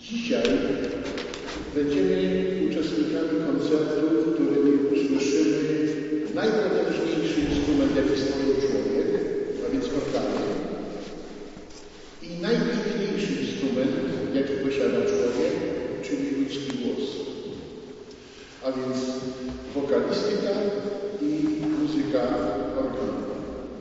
Dzisiaj będziemy uczestnikami koncertu, w którym usłyszymy najpotężniejszy instrument, jaki stworzył człowiek, a więc organy, i najpiękniejszy instrument, jaki posiada człowiek, czyli ludzki głos. A więc wokalistyka i muzyka organowa.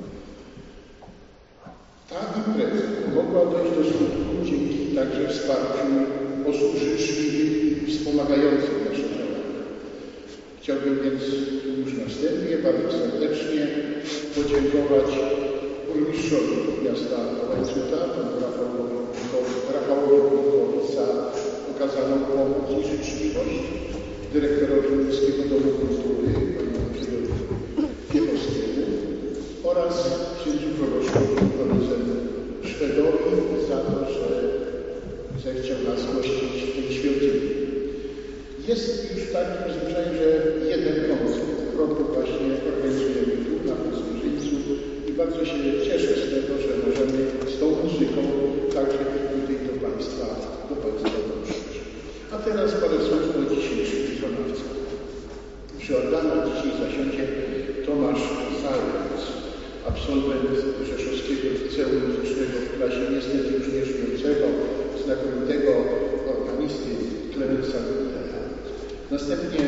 Ta impreza mogła dojść do skutku dzięki także wsparciu osób życzliwych i wspomagających nasze działania. Chciałbym więc już na wstępie bardzo serdecznie podziękować burmistrzowi miasta Łańcuta, panu Rafałowi Kulkowi za okazaną pomoc i życzliwość, dyrektorowi Miejskiego Domu Kultury, panu Andrzejowi Piechowskiemu oraz księdzu proboszczowi Konratowi Szwedowi za to, że zechciał nas gościć w tej świątyni. Jest już takim zwyczajem, że jeden koncert w roku właśnie organizujemy tu na Zwyżyńcu i bardzo się cieszę z tego, że możemy z tą muzyką także tutaj do Państwa dotrzeć. A teraz parę słów o dzisiejszych wykonawcach. Przy organach dzisiaj zasiądzie Tomasz Zając, absolwent Rzeszowskiego Liceum Muzycznego w klasie niestety już nie żyjącego, znakomitego organisty Klemensa Wittera. Następnie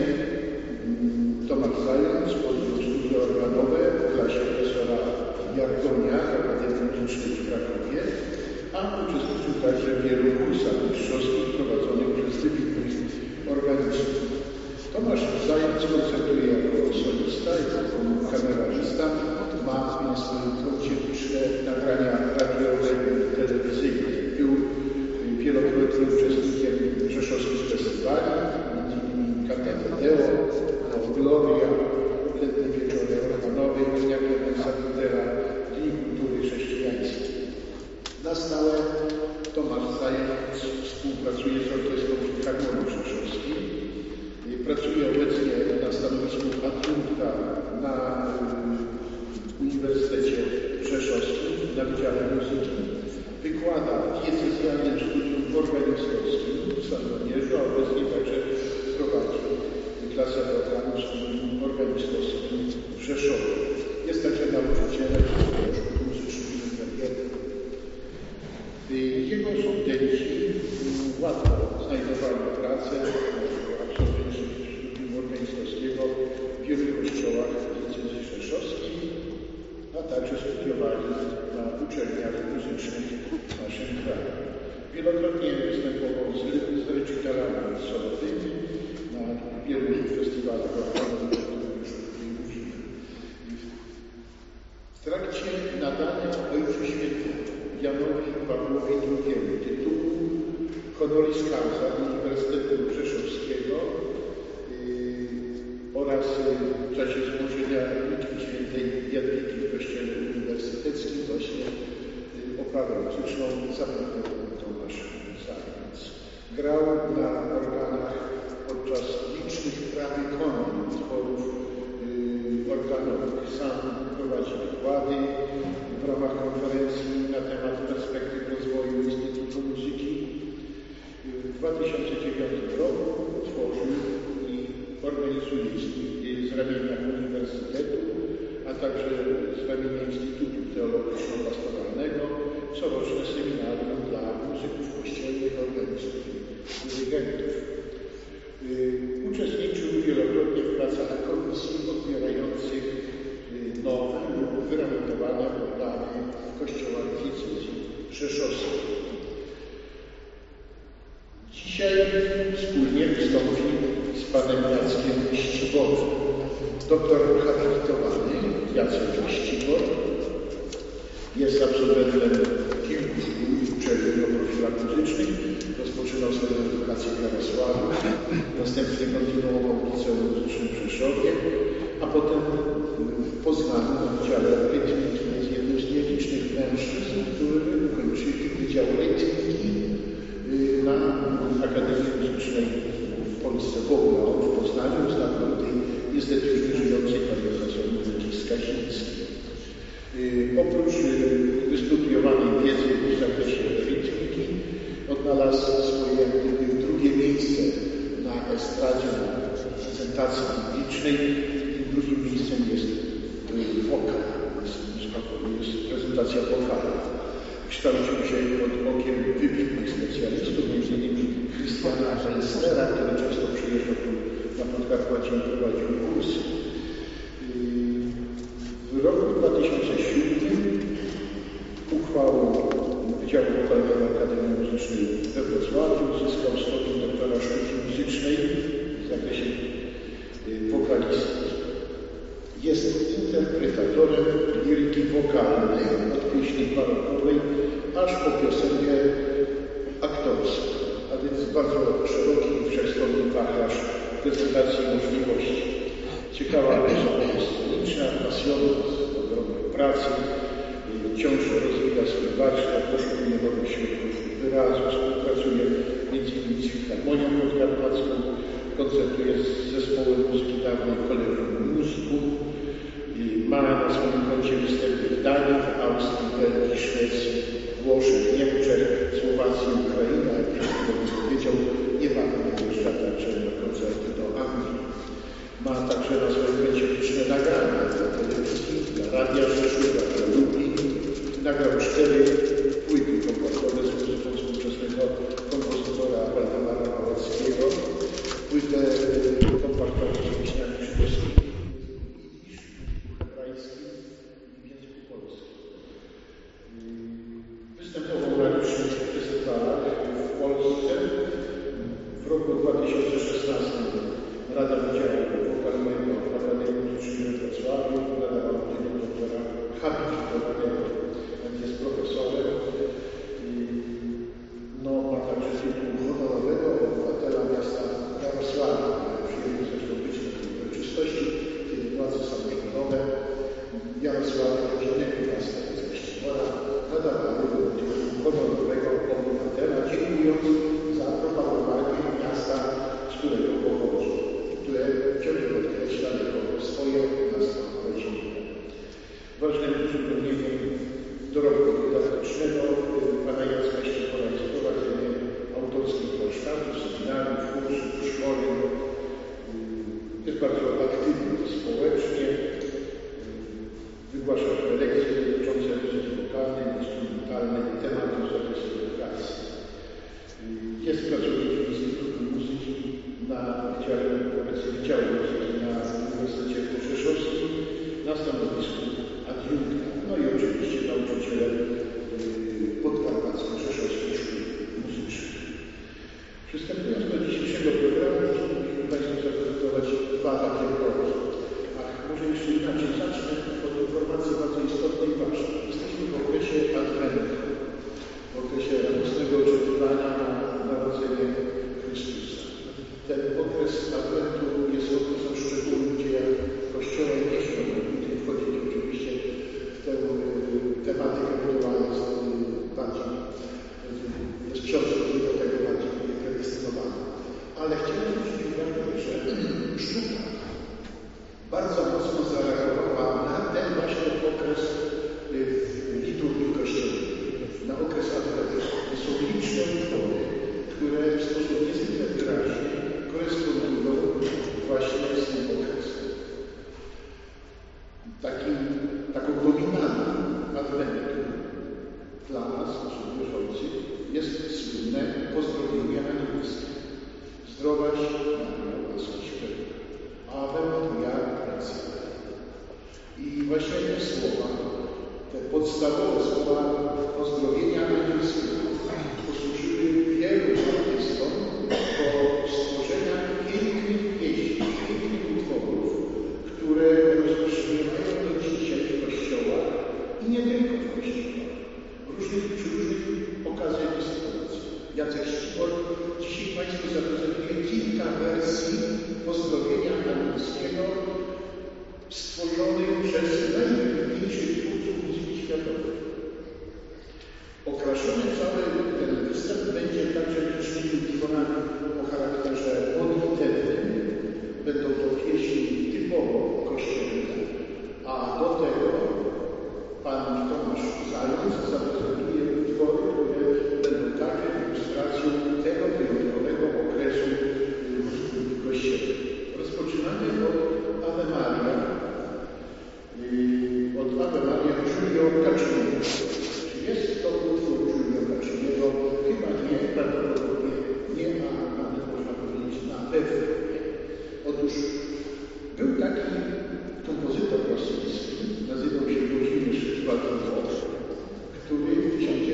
Tomasz Zając podjął studia organowe w klasie profesora Jargonia Akademii Muzycznej w Krakowie, a uczestniczył także w wielu kursach mistrzowskich prowadzonych przez wybitnych organistów. Tomasz Zając koncertuje jako solista, jako kameralista, ma na swoim koncie liczne nagrania radiowe i telewizyjne. Był wielokrotnie uczestnikiem rzeszowskich festiwali, m.in. KTDO, Gloria, Letnie Wieczory Organowe, Dnia Klemensa Wittera, Dni Kultury Chrześcijańskiej. Na stałe Tomasz Zając współpracuje z Orkiestrą Filharmonii Rzeszowskiej. Pracuje obecnie na stanowisku adiunkta na Uniwersytecie Rzeszowskim na Wydziale Muzyki. Wykłada w diecezjalnym studium organistowskim w Sandomierzu, a obecnie także prowadzi klasę organu w studium organistowskim w Rzeszowie. Jest także nauczycielem szkół muzycznych i kariery. Jego studenci łatwo znajdowali pracę absolwenci studium organistowskiego w wielu kościołach w diecezji rzeszowskiej, a także studiowali na uczelniach muzycznych w naszym kraju. Wielokrotnie występował z recitalami solowymi na wielu festiwalach organowych, o których już tutaj mówiłem. W trakcie nadania Ojcu Świętemu Janowi Pawłowi II tytułu honoris causa Uniwersytetu Rzeszowskiego oraz w czasie złożenia Litwy Świętej Jadwigi w Kościele Uniwersyteckim właśnie oprawę muzyczną zaprezentował Tomasz Zając. Grał na organach podczas licznych prawykonań utworów organowych. Sam prowadzi wykłady w ramach konferencji na temat perspektyw rozwoju Instytutu Muzyki. W 2009 roku utworzył i organizuje z ramienia Uniwersytetu, a także z ramienia Instytutu Teologiczno-Pastoralnego coroczne seminarium dla muzyków kościelnych, organistów i dyrygentów. Uczestniczył wielokrotnie w pracach komisji odbierających nowe lub wyremontowane organy w kościołach diecezji rzeszowskiej. Dzisiaj wspólnie wystąpi z panem Jackiem Ściborem. Doktor habilitowany Jacek Ścibor jest absolwentem kilku szkół i uczelni o profilach muzycznych. Rozpoczynał swoją edukację w Jarosławiu, następnie kontynuował w Liceum Muzycznym w Rzeszowie, a potem w Poznaniu na Wydziale Rytmiki jest jednym z nielicznych mężczyzn, którzy ukończyli Wydział Rytmiki na Akademii Muzycznej w Polsce w ogóle, w Poznaniu, znakomitej, niestety już nieżyjącej pani profesor muzyki Skazińskiej. Oprócz wystudiowanej wiedzy w zakresie rytmiki odnalazł swoje miejsce na estradzie, na prezentacji publicznej. Tym drugim miejscem jest wokal, jest prezentacja wokalna. Kształcił się pod okiem wybitnych specjalistów, m.in. Christiana Wenslera, który często przyjeżdżał tu na Podkarpacie i prowadził kursy. W roku 2007 uchwałą Wydziału Wokalnego Akademii Muzycznej we Wrocławiu uzyskał stopień doktora sztuki muzycznej w zakresie wokalisty. Jest interpretatorem liryki wokalnej od pieśni barokowej aż po piosenkę aktorską, a więc bardzo szeroki i wszechstronny wachlarz prezentacji możliwości. Ciekawa osoba sceniczna, pasjonat ogromnej pracy, wciąż rozwija swój warsztat, poszukuje nowych środków wyrazu, współpracuje m.in. z Filharmonią Podkarpacką, koncertuje z zespołem muzyki dawnej Collegium Musicum, ma na swoim koncie występy w Danii, Austrii, Belgii, Szwecji, Włoszech, Niemczech, Słowacji, Ukrainy, jak powiedział, niebawem wyjeżdża także na koncerty do Anglii. Ma także na swoim koncie liczne nagrania dla telewizji, dla Radia Rzeszów, dla Lublin. Nagrał 4 płyty kompaktowe z muzyką współczesnego kompozytora Waldemara Małeckiego, płytę kompaktową z pieśniami żydowskimi i hebrajskim i w języku polskim. Występował na licznych festiwalach w Polsce. W roku 2016 Rada Wydziału Wokalnego Akademii Muzycznej we Wrocławiu nadała tytuł doktora habilitowanego. Jest profesorem. Ma także tytuł honorowego obywatela miasta Jarosławia. Przyjemnie zresztą być na tej uroczystości, kiedy władze samorządowe Jarosławia, rodzinnego miasta Zaścibora, nadawały tytuł honorowego obywatela, dziękując za propagowanie miasta, z którego pochodzi, które wciąż podkreśla jako swoje miasto rodzinne. Ważnym uzupełnieniem dorobku dydaktycznego pana Jacka Ściepora jest prowadzenie autorskich warsztatów, seminariów, kursów, szkoleń. Jest bardzo aktywny społecznie. Wygłasza prelekcje dotyczące muzyki wokalnej, instrumentalnej i tematów z zakresu edukacji. Jest pracownikiem Instytutu Muzyki na Wydziale Muzyki na Uniwersytecie Rzeszowskim na stanowisku adiunkta. I oczywiście nauczycielem podkarpackich rzeszowskich szkół muzycznych. Przystępując do dzisiejszego programu, chciałbym Państwu zaprezentować 2 takie kroki. Może jeszcze inaczej zacznę od informacji bardzo istotnej i ważnej. Jesteśmy w okresie Adwentu, w okresie radosnego oczekiwania na narodzenie Chrystusa. Ten okres Adwentu jest okresem szczególnym w dziejach Kościoła i nie chciałbym tutaj wchodzić oczywiście w tę tematykę, która jest bardziej jest książki do tego bardziej predestynowana. Ale chciałem zwrócić uwagę, że sztuka bardzo mocno zareagowała na ten właśnie okres w liturgii kościołów, na okres Adwentu. Są liczne utwory, które w sposób niezwykle wyraźny korespondują właśnie z tym okresem. Taką dominantą Adwentu dla nas, naszych wierzących, jest słynne pozdrowienie anielskie. Zdrowaś Maryjo, łaski pełna. Ave Maria, gratia. I właśnie te słowa, te podstawowe słowa pozdrowienia anielskiego posłużyły wielu artystom do stworzenia pięknych pieśni, pięknych utworów, które rozbrzmiewają do dzisiaj w kościołach i nie tylko w kościołach, przy różnych okazjach i sytuacjach. Jacek Ścipor dzisiaj Państwu zaprezentuje kilka wersji pozdrowienia anielskiego stworzonych przez najwybitniejszych twórców muzyki światowej. Okraszony cały ten występ będzie także licznymi utworami o charakterze modlitewnym. Będą to pieśni typowo kościelne, a do tego pan Tomasz Zając zaprezentuje utwory, które będą także ilustracją tego wyjątkowego okresu pewno nie. Otóż był taki kompozytor rosyjski, nazywał się Włodzimierz Władimir, który w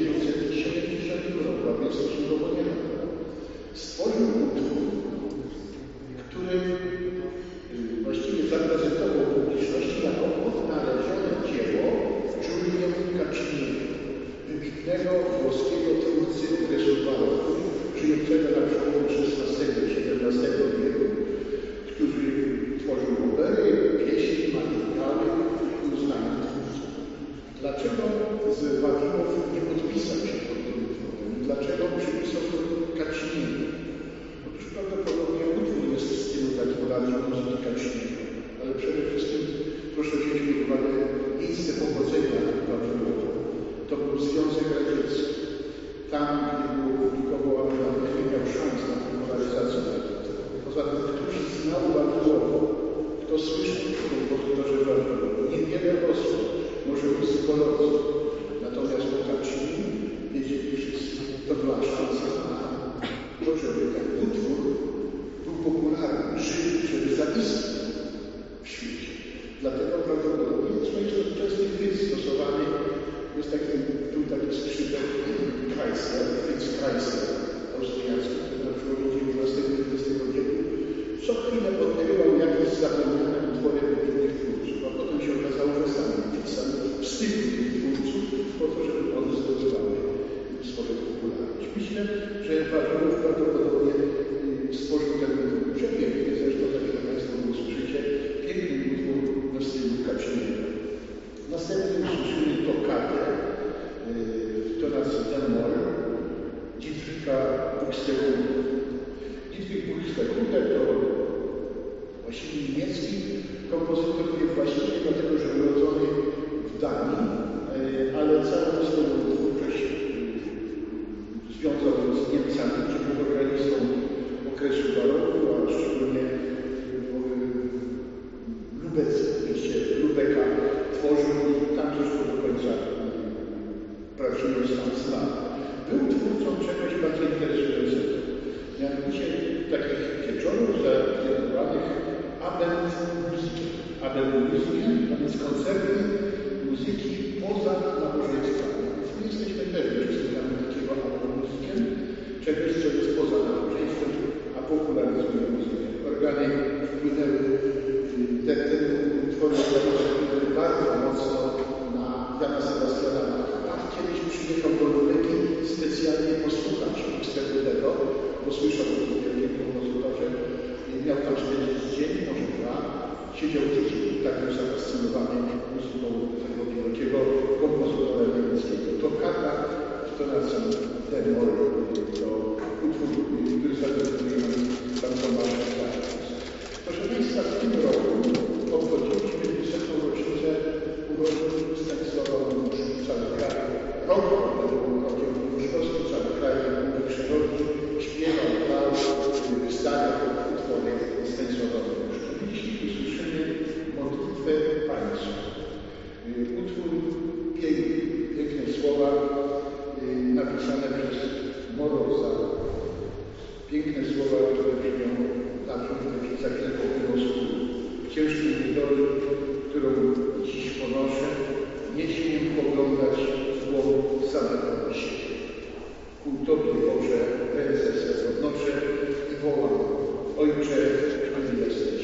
1970 roku, a więc stosunkowo niedawno, stworzył utwór, który właściwie zaprezentował publiczności jako odnalezione dzieło Giulio Cacciniego, wybitnego włoskiego twórcy rysunków, żyjącego na przełomie XVI i XVII wieku, który tworzył opery, pieśni, madrygały i uznany twórców. Dlaczego Wawinow nie podpisał się pod tym utworem? Dlaczego przypisał to Cacciniego? Otóż prawdopodobnie utwór jest w stylu takim bardziej muzyki Cacciniego, ale przede wszystkim proszę wziąć pod uwagę miejsce pochodzenia Wawinowa. To był Związek Radziecki. Tam, gdzie było publikował, ale nie miał szans na popularyzację. Poza tym ktoś znał Wawinowa, kto słyszał o kompozytorze Wawinowa. Niewiele osób, może psycholodzy. Natomiast po Caccini wiedzieli wszyscy, to była szansa na to, żeby ten utwór był popularny, żył, żeby zaistniał w świecie. Dlatego prawdopodobnie jest to często chwyt stosowany. Jest taki skrzypek Kreisler, Fritz Kreisler, austriacki, który na przełomie XIX i XX wieku co chwilę odkrywał jakieś zapomniane utwory różnych twórców, a potem się okazało, że sami pisali w stylu tych twórców po to, żeby one zdobywały swoją popularność. Myślę, że Wawinow prawdopodobnie stworzył ten utwór przepiękny, zresztą tak jak Państwo usłyszycie, piękny utwór na stylu Cacciniego. Następnie usłyszymy tokatę to nas D-moll Dietricha Buxtehude. Dietrich Buxtehude to właściwie niemiecki kompozytor, nie właściwie dlatego, że urodzony w Danii, ale całą swoją twórczość związał z Niemcami, czy był organistą okresu baroku, a szczególnie w mieście Lubeka tworzył i tam zresztą do końca pracując tam znał. Był twórcą czegoś bardzo interesującego. Mianowicie takich wieczorów zatytułowanych Abendmusiken. Abendmusiken, a więc koncerty muzyki poza nabożeństwami. Nie jesteśmy pewni, czy słuchamy takiego Abendmusiken, czegoś, co jest poza nabożeństwem, a popularyzuje muzykę. Organy wpłynęły, te utwory wpłynęły bardzo mocno na Jana Sebastiana Bacha. Kiedyś przyjechał do Lubeki specjalnie posłuchać Buxtehudego, bo słyszał o tym wielkim kompozytorze. Miał tam spędzić dzień, może dwa. Siedział tydzień, tak był zafascynowany muzyką tego wielkiego kompozytora niemieckiego. Tokata w tonacji D-moll to utwór, który zatytułujemy Pan Tomasz Stachus. Proszę Państwa, w tym roku obchodziliśmy 200. rocznicę urodzin Stanisława Moniuszki w całym kraju. Rok był rokiem Moniuszkowskim, cały kraj mówi przerodził, śpiewał, grał, wystawiał utwory Stanisława Moniuszki. Dziś usłyszymy modlitwę Pańską. Utwór piękne słowa napisane przez Moroza. Piękne słowa, które brzmią za kilka wniosków. W ciężkiej niedoli, którą dziś ponoszę, nie śmiem poglądać w głowę samego siebie. Ku Tobie, Boże, ręce swe podnoszę i wołam: Ojcze, który jesteś.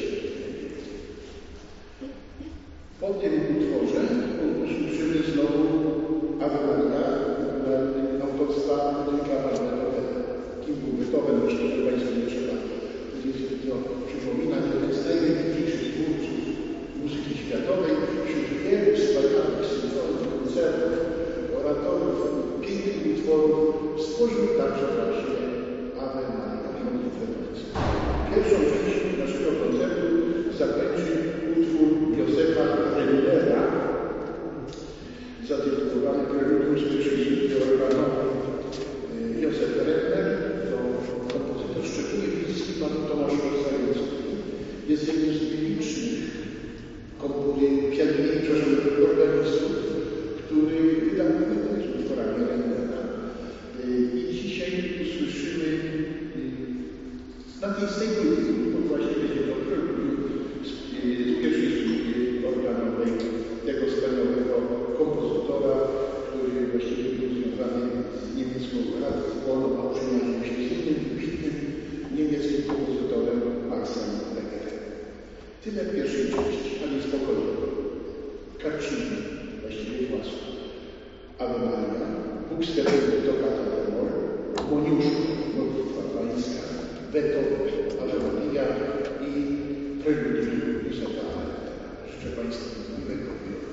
Po tym utworze usłyszymy znowu Ave Maria autorstwa Ludwika van Beethovena. Kim był Beethoven, zresztą Państwu nie trzeba przypominać, jeden z najwybitniejszych twórców muzyki światowej, wśród wielu wspaniałych symfonii, koncertów, oratorów, pięknych utworów stworzył także właśnie Ave Maria, modlitwę pańską. Pierwszą część naszego koncertu zakończy utwór Józefa Rennera zatytułowany Preludium z pierwszej suity organowej. Józef Renner to kompozytor szczególnie bliski panu Tomaszowi Zająckowi. Jest jednym z nielicznych organistów, który wydał płytę z utworami Rennera. I dzisiaj usłyszymy Z tej płyty, to właśnie będzie to z pierwszej służby organowej tego wspaniałego kompozytora, który właściwie był związany z niemiecką radicją, a przyjaźnił się z innym wybitnym niemieckim kompozytorem Maxem Begerem. Tyle w pierwszej części, a nie spokojnie. Karciny, właściwie własne. Ave Maria, Bóg stepeny do Katamor, Moniuszko, modlitwa pańska, Beethoven, Ave Maria i Preludium Józefa Haydna. Życzę Państwu miłego wieczoru.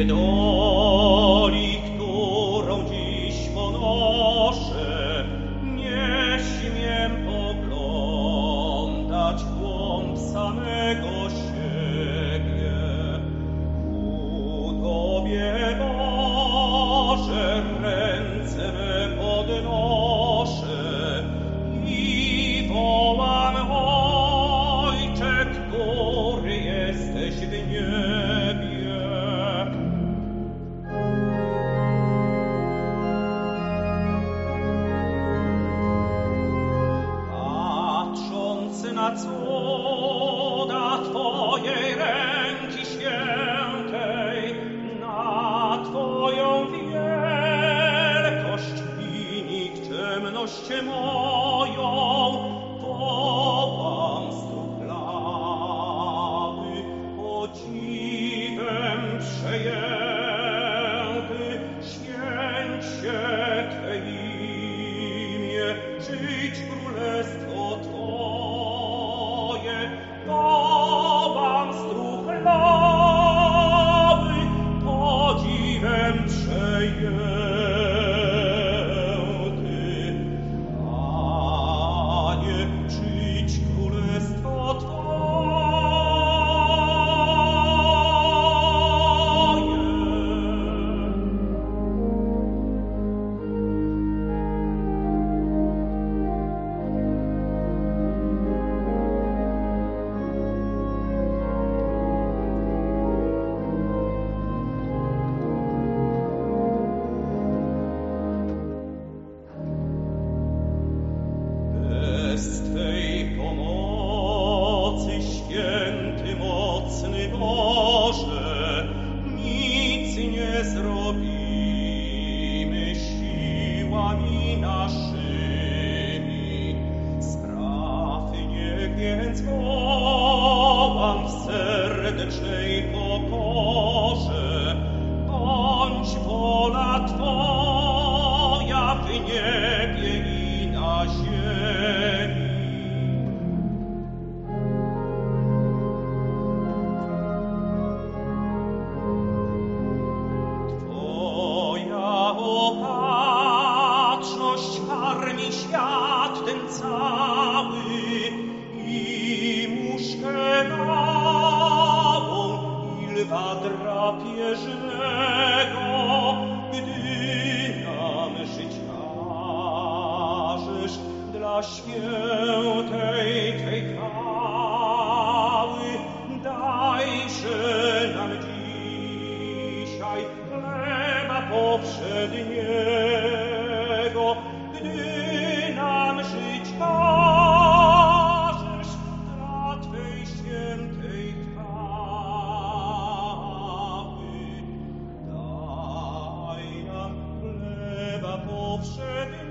niedoli, którą dziś ponoszę, nie śmiem poglądać w głąb samego siebie. Ku Tobie, Boże, ręce me podnoszę i wołam: Ojcze, który jesteś w niebie. Patrząc na cuda Twojej ręki świętej, na Twoją wielkość i nikczemność moją, wołam struchlały, podziwem przejęty, święć się Twe imię, żyć królestwo Twoje, wołam struchlały, podziwem przejęty. Panie, przyjdź królestwo bez Twej pomocy, święty, mocny Boże, nic nie zrobimy siłami naszymi. Sprawnie więc wołam w serdecznej pokorze, bądź wola Twoja w niebie i na ziemi. Twoja opatrzność karmi świat ten cały i muszkę małą i lwa drapieżnego, gdy nam żyć każesz dla świętej Twej chwały. Dajże nam dzisiaj chleba powszedniego, gdy nam żyć każesz dla Twej świętej chwały. Daj nam chleba powszedniego.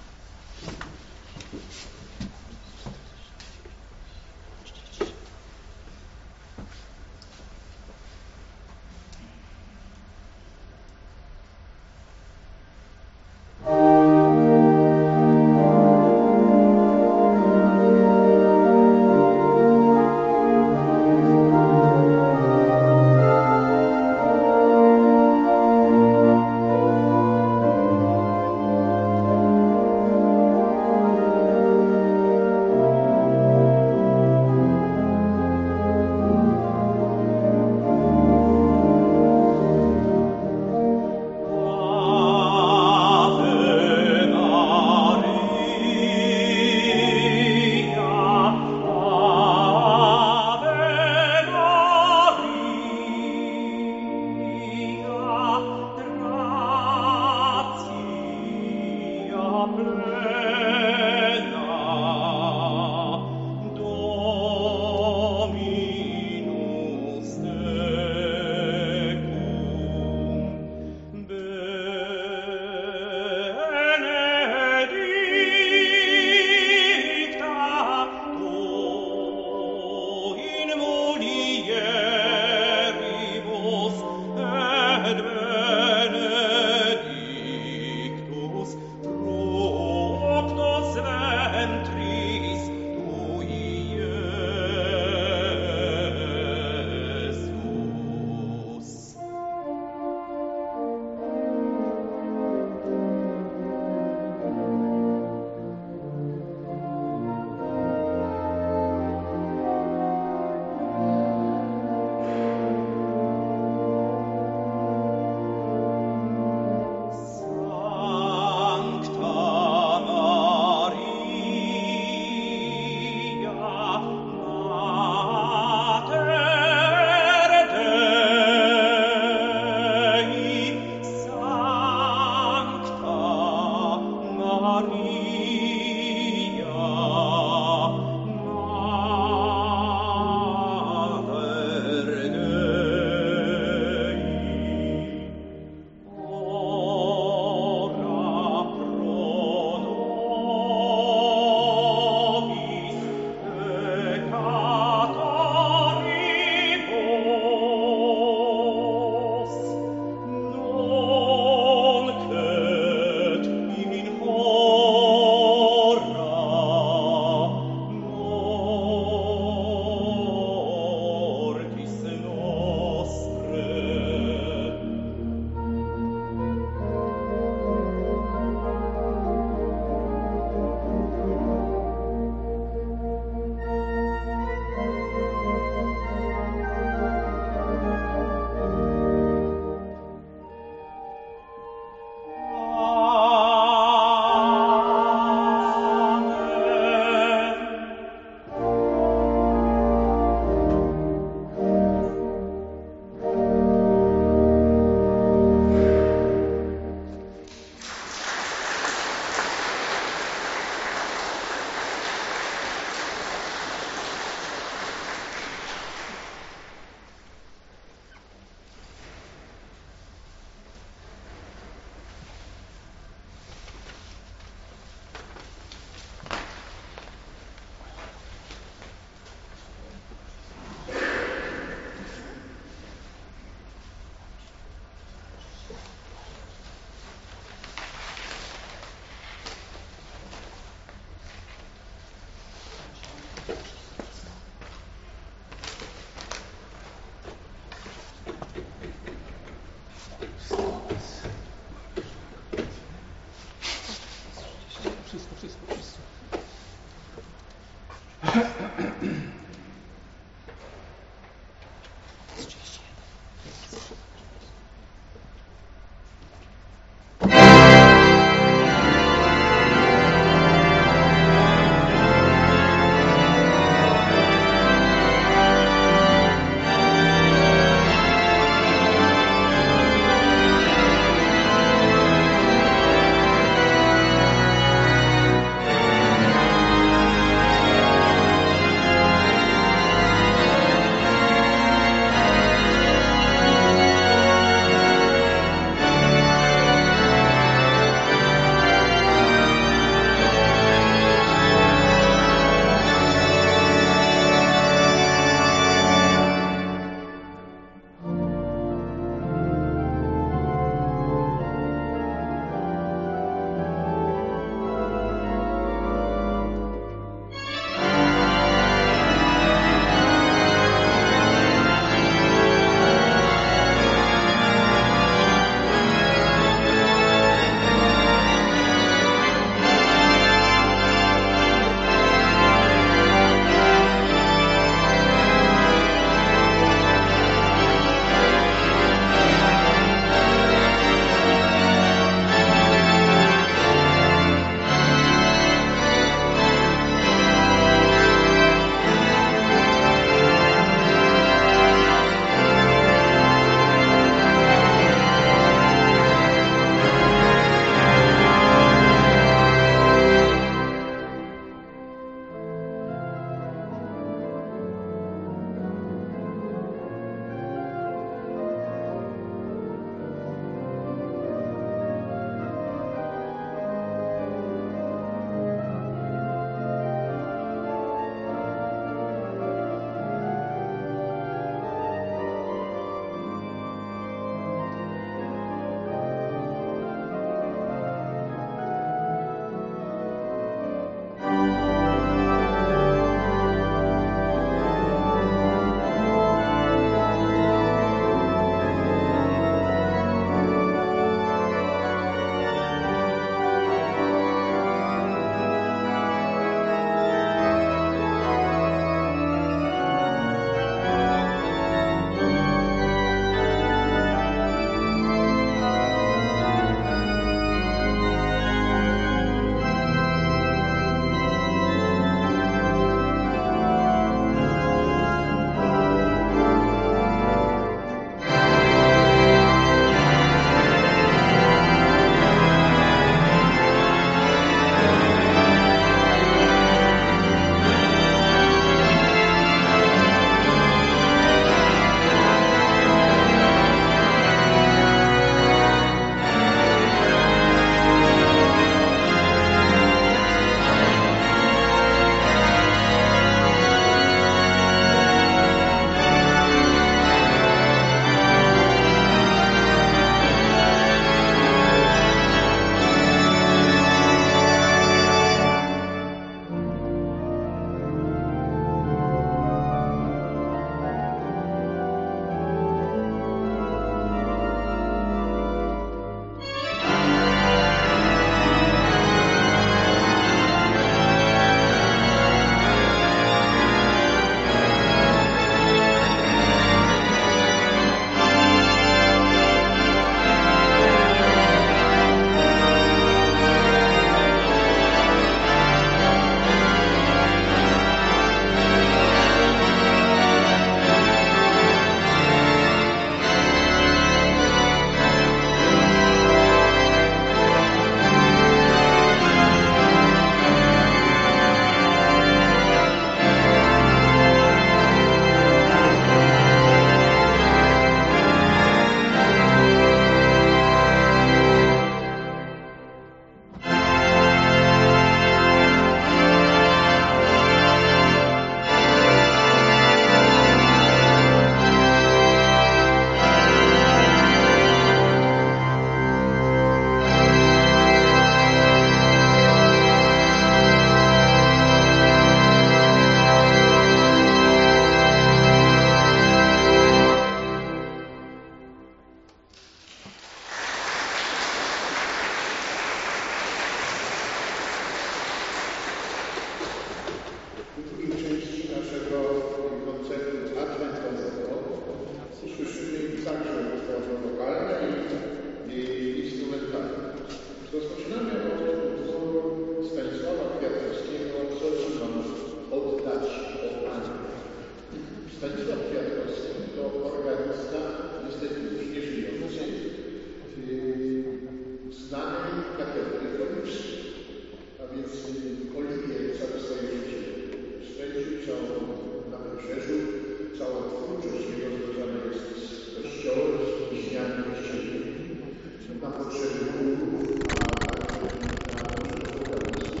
na potrzeby chórów, a także na potrzeby wokalisty,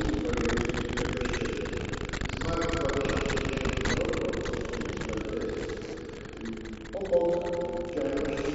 zmarł w 2010 roku, obok działalności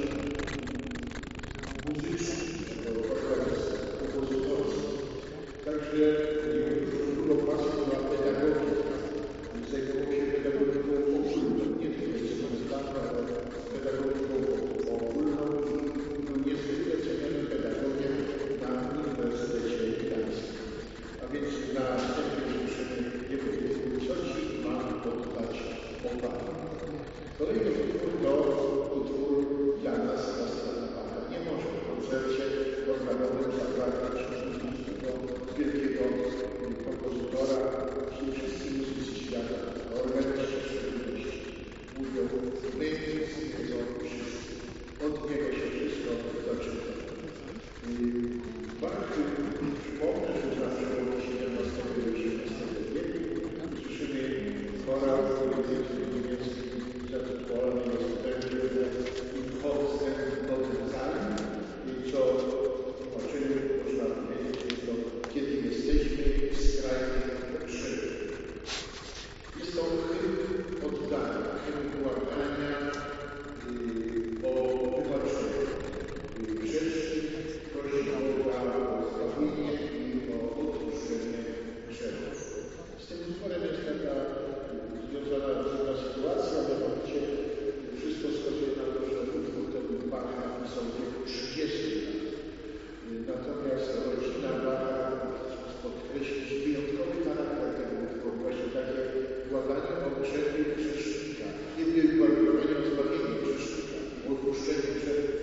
muzycznej, wokalisty, kompozytorskiej. Także dużo pasji była pedagogika. Zajmował się pedagogiką ogólną, nie tylko instrumentalną, ale pedagogiką ogólną i był niezwykle cenionym pedagogiem na Uniwersytecie Gdańskim. A więc na wstępie życzymy jego twórczości ma oddać pochwałę. Kolejny utwór to utwór Jana Sebastiana Bacha. Nie może w koncercie organowym zabraknąć tego wielkiego kompozytora, czyli wszyscy muzycy świata, organiści w szczególności, mówią, my z niego wszyscy. Od niego się wszystko zaczyna. Bach, przypomnę, że zawsze od XVII i XVIII wieku słyszymy chorał niemiecki zatytułowany jest Węgry i Polsce Notenzalem, co tłumaczymy, można powiedzieć, to kiedy jesteśmy w skrajnej potrzebie. Jest to hymn oddania, hymn błagania o wybaczenie. Grzesznik prosi Boga o zbawienie i o odpuszczenie grzechów. Z tym utworem jest taka związana różna sytuacja, mianowicie wszystko wskazuje na to, że utwór ten Bach napisał w wieku 30 lat. Natomiast rodzina Bacha podkreślić wyjątkowy charakter tego utworu, właśnie takie błaganie o grzechy grzesznika, nie błaganie o zbawienie grzesznika, o odpuszczenie grzechów.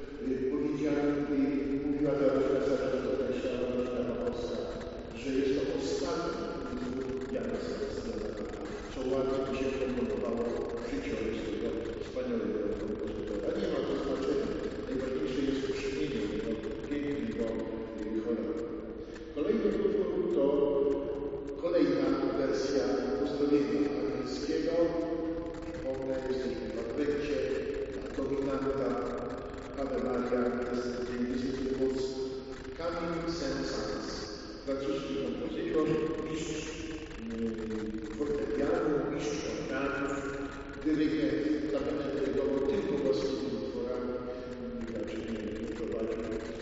Mówiła ta rodzina określała rodzina Bachowska, że jest to ostatni utwór Jana Sebastiana Bacha, co ładnie mi się komponowało w życiorys tego wspaniałego kompozytora. Nie ma to znaczenia. Najważniejsze jest uczynienie tego pięknego chorału. Kolejny utwór to kolejna wersja uzdrowienia angielskiego. Przypomnę, jesteśmy w Adwencie, dominanta Ave Maria jest niezwykle mocna. Camille Saint-Saëns, francuski kompozytor, mistrz fortepianu, mistrz organów, dyrygent, zabiegał tylko własnymi utworami, raczej nie prowadził.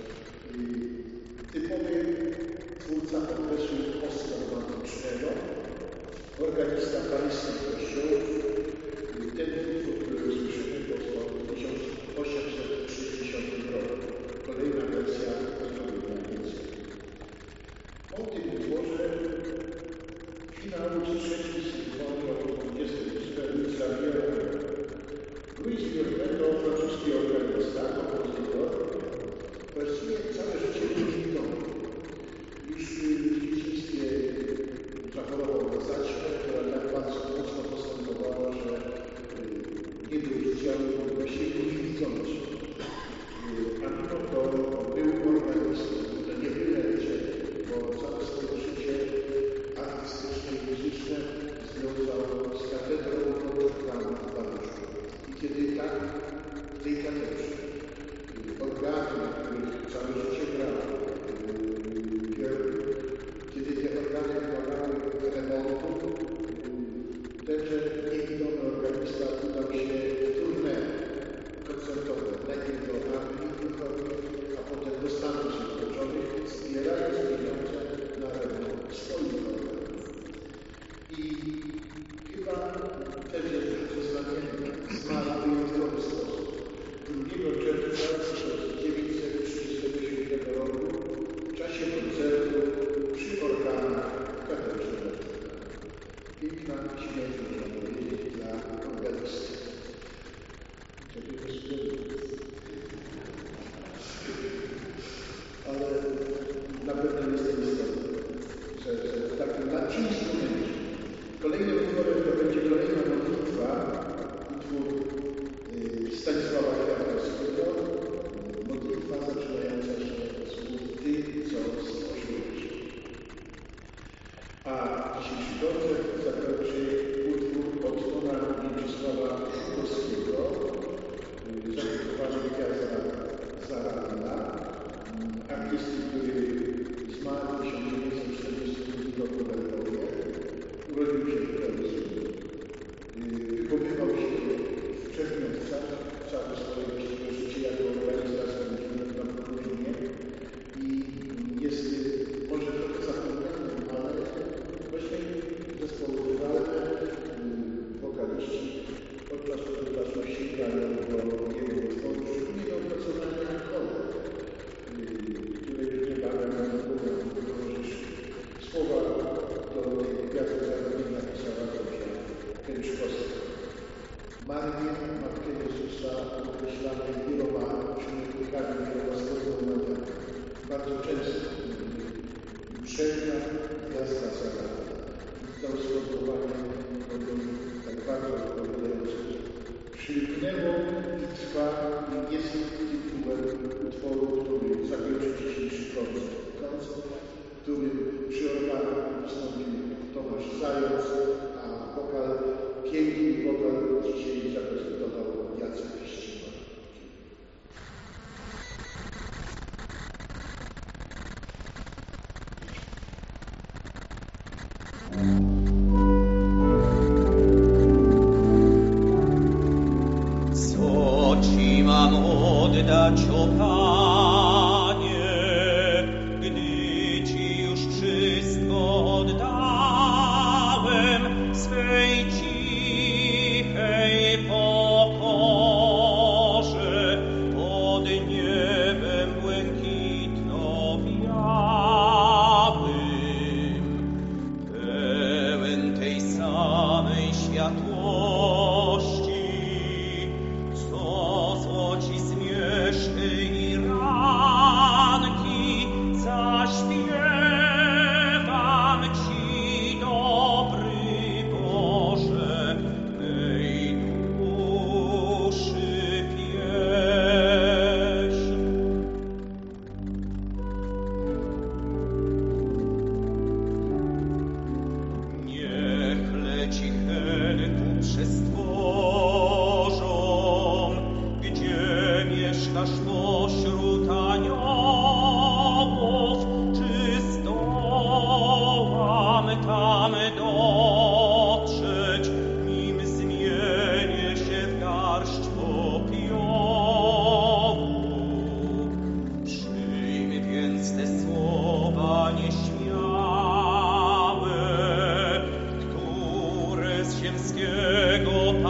Typowy twórca okresu postromantycznego, organista paryskich kościołów. Ten utwór, który słyszymy, powstał w 1860 roku. Kolejna wersja uzdrowienia niemieckiego. Po tym utworze finału z trzeciej symfonii o 28 Luisa Viollet. Louis Viollet to francuski organista, kompozytor. Właściwie całe życie był niewidomy. Już w dzieciństwie zachorował na zaćmę, która tak bardzo mocno postępowała, że nie był widziany, właściwie był niewidzący. A mimo to był organistą. To nie byle gdzie, bo całe swoje życie artystyczne i muzyczne związał z katedrą Notre-Dame w Paryżu. I kiedy tak w tej katedrze organy, których całe życie grał, kiedy te organy wymagały remontu, tenże niewidomy organista udał się w tournée koncertowe, najpierw do Anglii, a potem do Stanów Zjednoczonych, zbierając pieniądze na remont swoich organów. I chyba też jest rzeczy znamienne, zmarł w wyjątkowy sposób. 2 czerwca 1937 roku w czasie koncertu przy organach w katedrze Notre-Dame. Piękna śmierć, można powiedzieć, dla organisty. Ale na pewno jest to istotne, że w takim instrumencie. Kolejnym utworem to będzie kolejna modlitwa, utwór Stanisława Kwiatkowskiego, modlitwa zaczynająca się od słów Ty, co stworzyłeś. A dzisiejszy koncert zakończy utwór Ottona Mieczysława Żukowskiego, zatytułowany Gwiazda zaranna. Wojciech Królewski wykonywał się w Czerniowcach całe swoje właściwe życie jako organizator na Podróżnie i jest może trochę zapomniany, ale właśnie zespoły walne, wokaliści podczas tego czasu sięgają do jego utworów, szczególnie do opracowania chorów, które już niebawem towarzyszy. Słowa do tej gwiazdy zagadnienia napisała dobrze Kęczkowska. Marię, Matkę Jezusa, określamy wieloma czynnikami, wieloma sformułowaniami. Bardzo często uprzednia gwiazda zagadnienia. To sformułowanie tak bardzo odpowiadające. Przylgnęło i trwa i jest tytułem utworu, który zakończy dzisiejszy koncert, w którym przy organach wystąpił Tomasz Zając, a piękny wokal dzisiaj zaprezentował Jacek Ścima. Co ci mam oddać, o Panie, gdy ci już wszystko oddałem, swej cichej pokorze, pod niebem błękitno-białym, pełen tej samej światłości, co złoci zmierzchy i ranki, zaśpiewam ci, dobry Boże, mej duszy pieśń. Niech leci Helku przez Tworzą, gdzie mieszkasz pośród aniołów, czy zdołam tam dotrzeć, nim zmienię się w garść popiołu. Przyjmij więc te słowa nieśmiałe, które z ziemskiego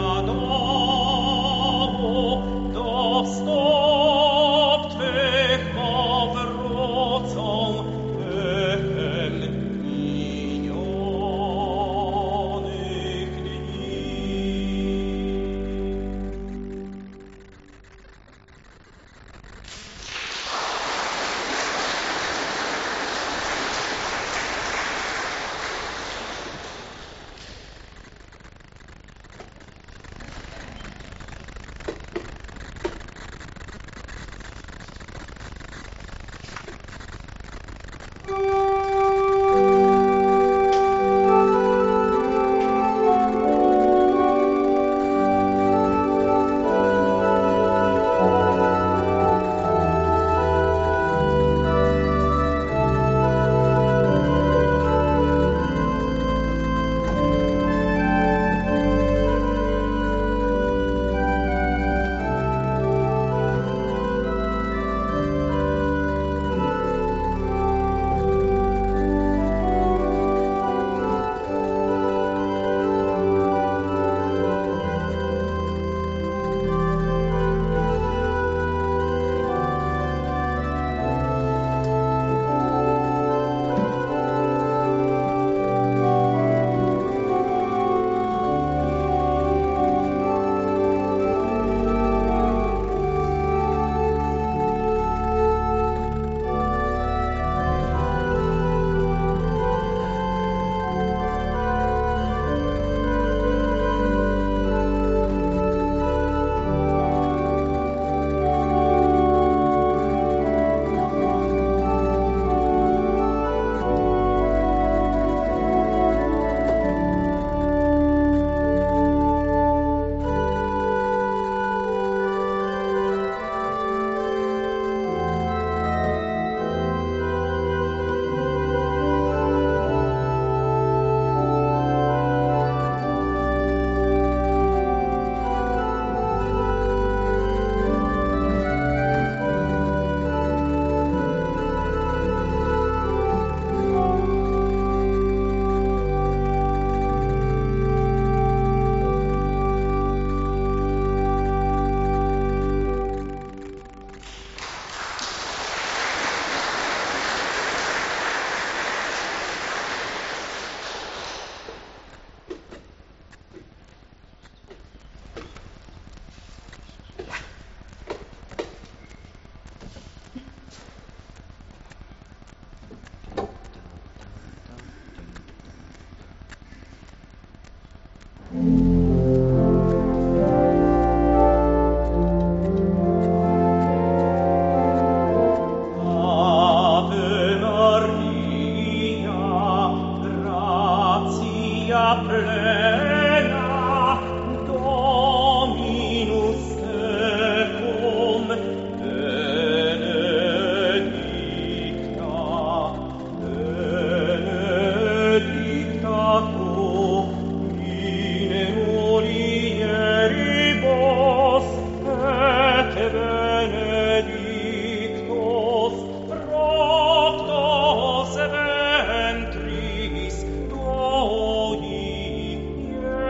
novena Dominus tecum benedicta tu in mulieribus et benedictus fructus ventris tui,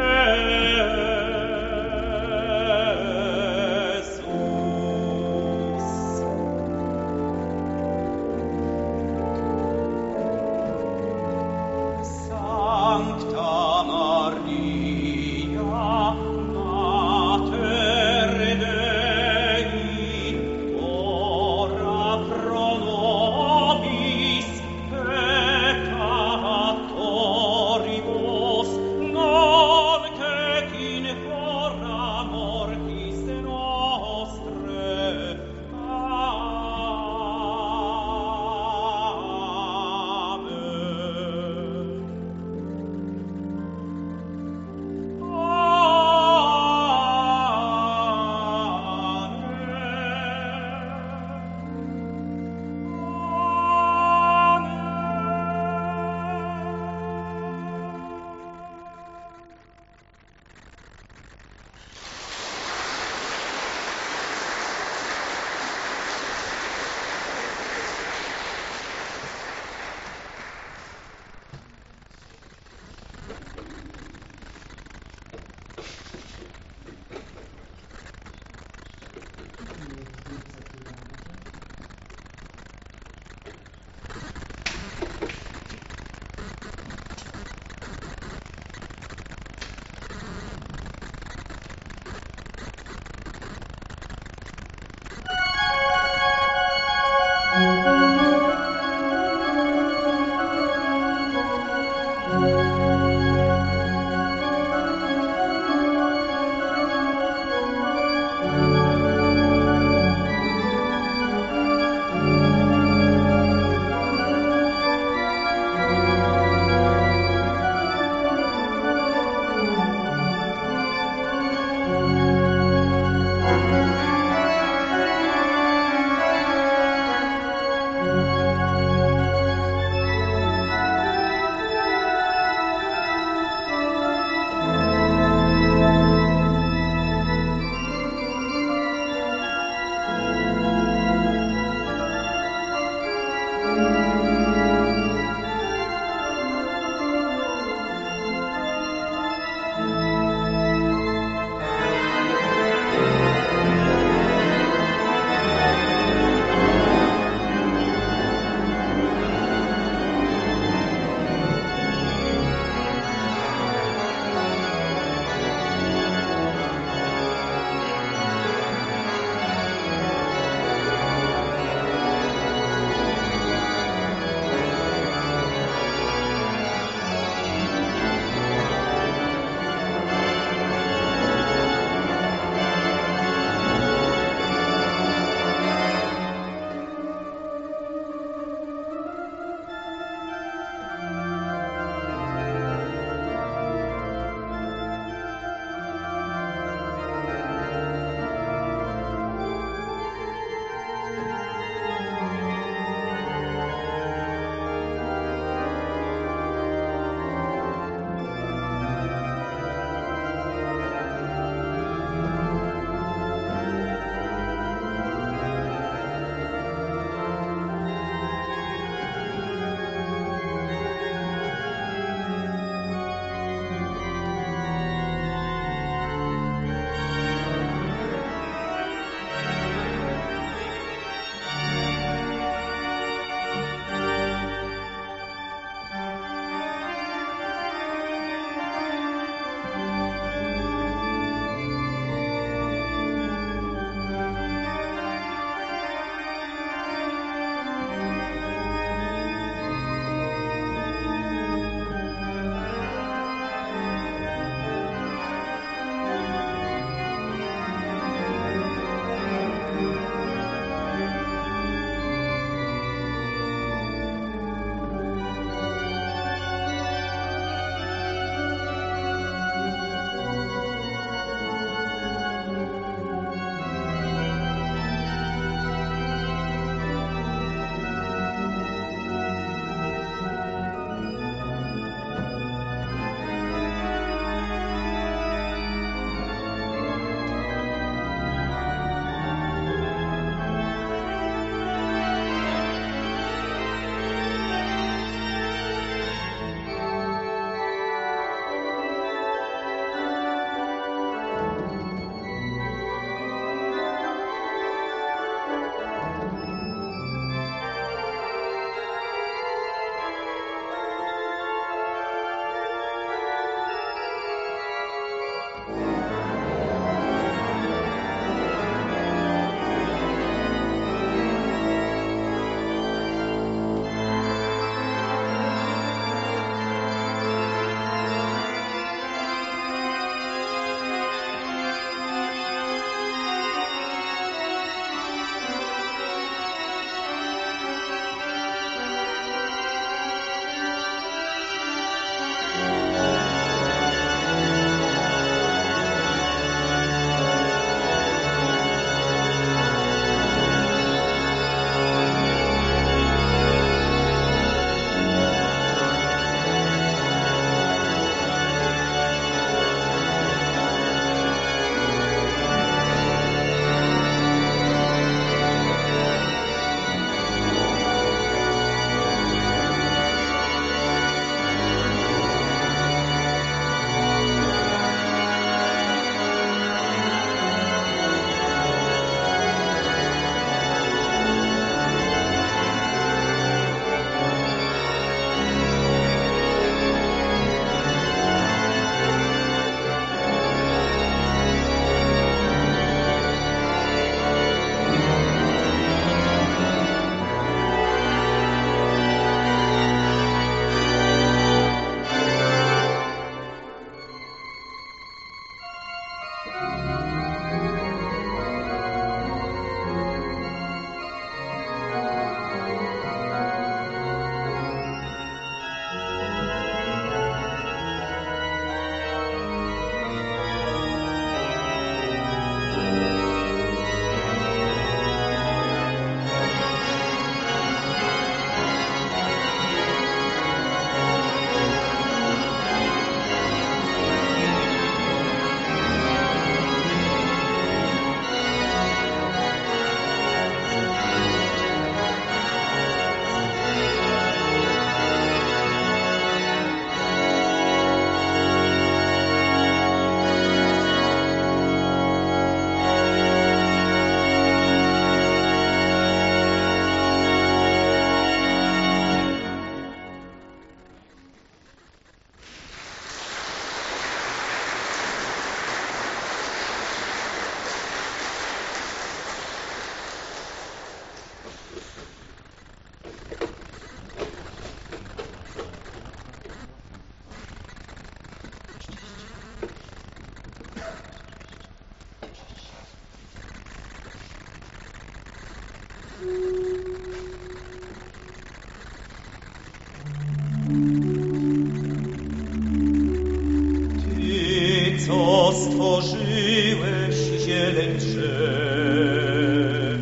co stworzyłeś zieleń drzew.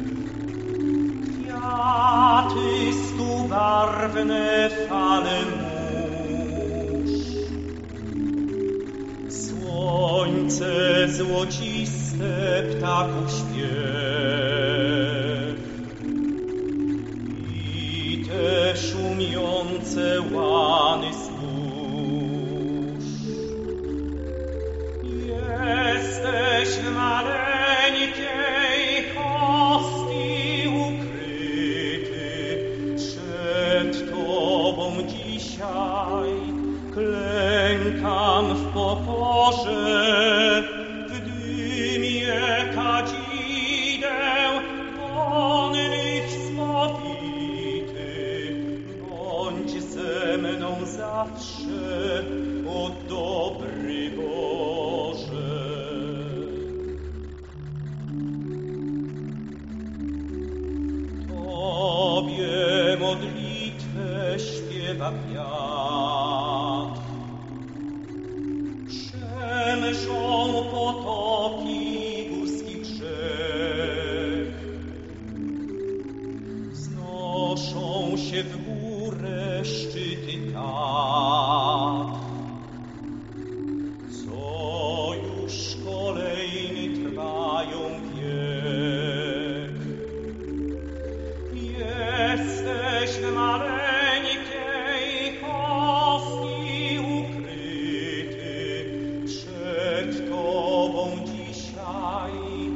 Kwiaty stubarwne, fale mórz, słońce złociste, ptaków śpiew i te szumiące łany zbóż. Jesteś w maleńkiej hostii ukryty, przed Tobą dzisiaj klękam w pokorze, w dymie kadzideł wonnych spowity. Bądź ze mną zawsze, o dobry Boże. Tobie modlitwę śpiewa kwiat. Przemrzą potoki górskich rzek, wznoszą się w górę szczyty Tat, co już kolejny trwają wiek. Jesteś w maleńkiej hostii ukryty, przed Tobą dzisiaj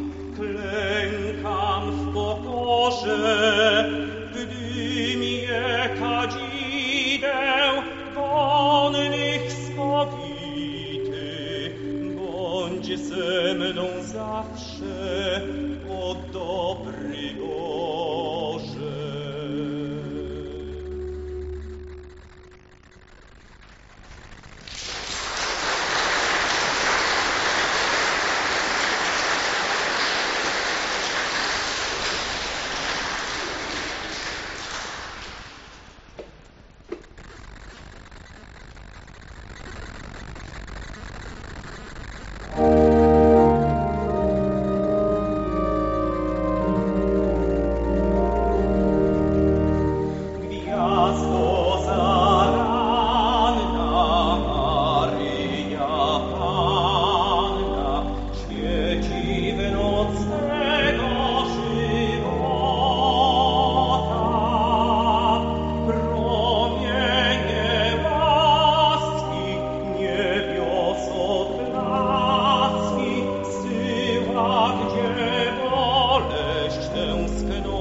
klękam w pokorze, w dymie kadzideł wonnych spowity. Bądź ze mną zawsze, o dobry Boże. Gwiazdo zaranna, Maryja Panna, świeci w noc tego żywota. Promienie łaski, niebios odblaski, zsyła, gdzie boleść tęsknota.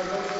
noc